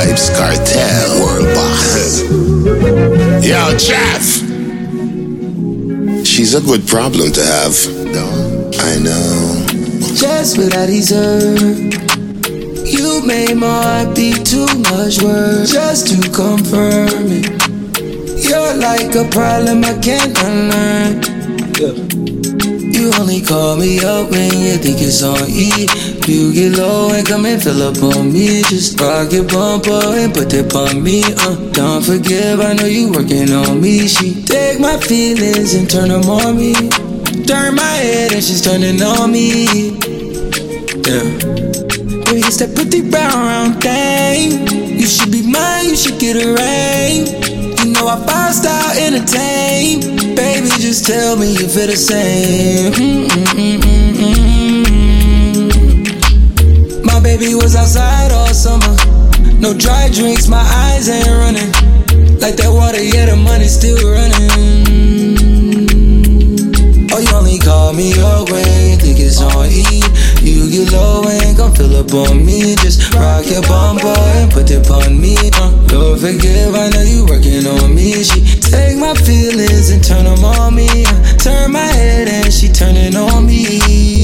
Vybz Kartel, World Boss. Yo, Jeff. She's a good problem to have. No, I know. Just what I deserve. You made my heart beat too much work just to confirm it. You're like a problem I can't unlearn. You only call me up when you think it's on E. You get low and come and fill up on me. Just rock your bumper and put it on me. Don't forgive, I know you working on me. She take my feelings and turn them on me. Turn my head and she's turning on me. Baby, it's that pretty round thing. You should be mine, you should get a ring. You know I five-star entertain. Baby, just tell me you feel the same. My baby was outside all summer. No dry drinks, my eyes ain't running. Like that water, yeah, the money's still running. Oh, you only call me up when you think it's on E. You get low and come fill up on me. Just rock your bumper and put it on me. Don't forgive, I know you working on me. She take my feelings and turn them on me. Turn my head and she turning on me.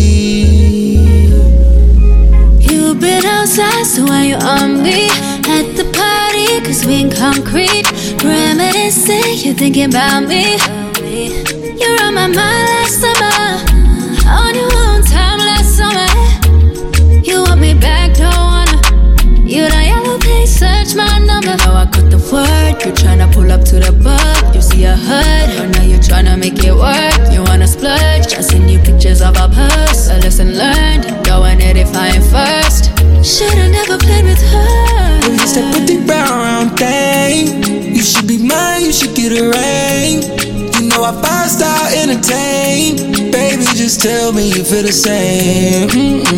You've been outside, so why you on me? At the party, cause we in concrete. Reminiscing, you're thinking about me. You're on my mind last summer. On your own time last summer. You want me back, don't wanna. You done yellow page, search my number. Now I cut the word, you're tryna pull up to the bug. You see a hood, or now you're tryna make it work. You wanna splurge, I send you pictures of our purse. A lesson learned, going it if I ain't first. Should've never played with her. Baby, it's that pretty round thing. You should be mine, you should get a ring. You know I five-star entertain. Baby, just tell me you feel the same.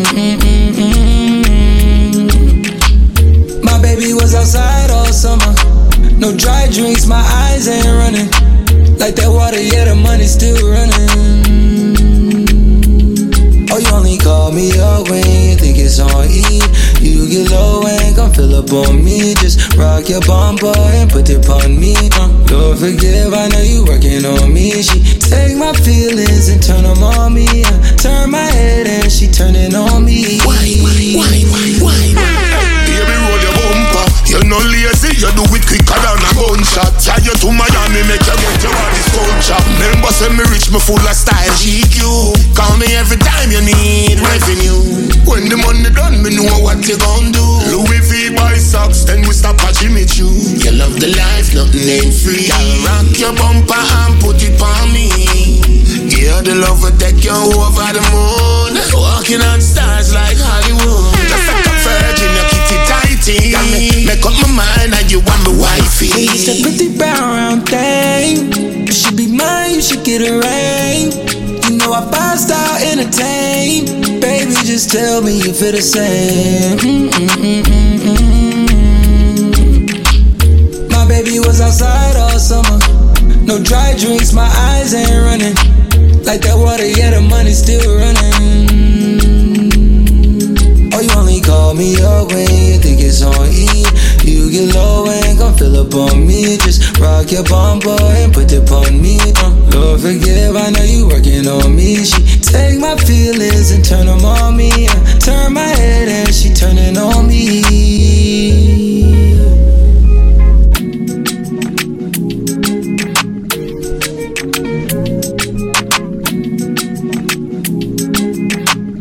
My baby was outside all summer. No dry drinks, my eyes ain't running. Like that water, yeah, the money's still running. Oh, you only call me up when you think it's on E. You get low and come fill up on me. Just rock your bumper and put it on me. Don't forgive, I know you working on me. She take my feelings and turn them on me. Turn my head and she turning on me. Why? Baby, roll your bumper. You're not lazy, you do it quicker than a gunshot. Tie you to Miami, make you get your body culture. Remember, say me rich, me full of style. GQ, call me every time you need revenue. When the money done, me know what you gon' do. Louis V buy socks, then we stop at Jimmy Choo. You love the life, nothing ain't free. I'll rock your bumper and put it on me. Yeah, the love will take you over the moon. Walking on stars like Hollywood. Just like a virgin, you kitty tighty. Make up my mind and you want me wifey. It's that pretty round thing. You should be mine, you should get a ring. You know I five-star entertain. Baby, just tell me you feel the same. My baby was outside all summer. No dry drinks, my eyes ain't running. Like that water, yeah, the money's still running. Oh, you only call me up when you think it's on E. You get low and come fill up on me. Just rock your bumper and put it on me. Don't forgive, I know you working on me. She take my feelings and turn them on me. Turn my head and she turning on me.